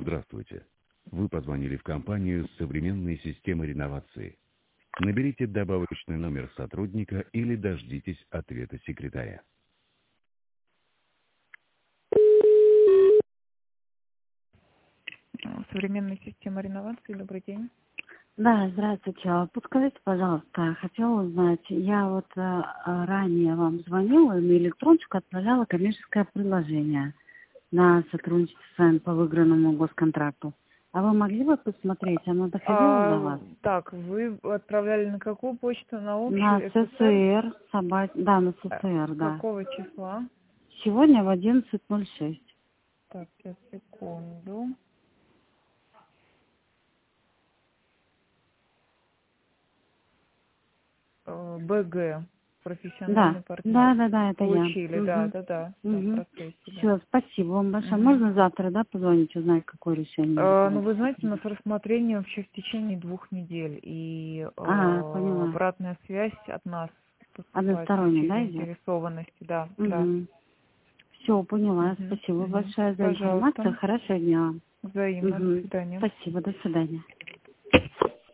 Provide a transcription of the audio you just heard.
Здравствуйте. Вы позвонили в компанию с современной системой реновации. Наберите добавочный номер сотрудника или дождитесь ответа секретаря. Современная система реновации. Добрый день. Да, здравствуйте. Подскажите, пожалуйста, хотела узнать, я вот ранее вам звонила и на электроночку отправляла коммерческое предложение на сотрудничество с вами по выигранному госконтракту. А вы могли бы посмотреть, оно доходило до вас? Так, вы отправляли на какую почту? На общую? На СССР, да, на СССР, да. Какого числа? Сегодня в 11:06. Так, сейчас, секунду. БГ, профессиональный партнер. Да, это Получили, я. да, Угу. в процессе. Все, спасибо вам большое. Можно завтра, да, позвонить, узнать, какое решение? Ну, вы знаете, у нас рассмотрение вообще в течение 2 недель. И поняла. обратная связь от нас поступает Односторонняя, да, идет? заинтересованности, да. Все, поняла. Спасибо большое за информацию. Хорошего дня. Взаимно. До свидания. Спасибо, до свидания.